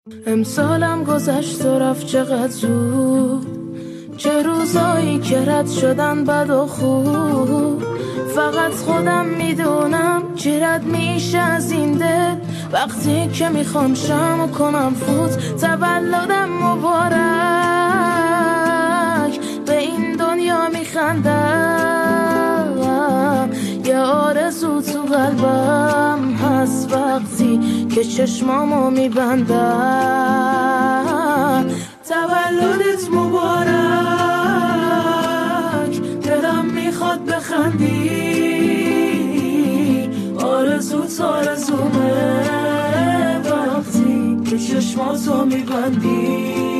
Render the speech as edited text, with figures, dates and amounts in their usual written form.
امسالم گذشت و رفت چقدر زود، چه روزایی که رد شدن بد و خوب. فقط خودم میدونم چی رد میشه از این دل، وقتی که میخوام شمع کنم فوت. تولدم مبارک، به این دنیا میخندم، یه آرزو تو قلبم هست وقتی که چشمامو میبندم. تولدت مبارک، دلم میخواد بخندی، آرزوت آرزومه وقتی که چشماتو میبندی.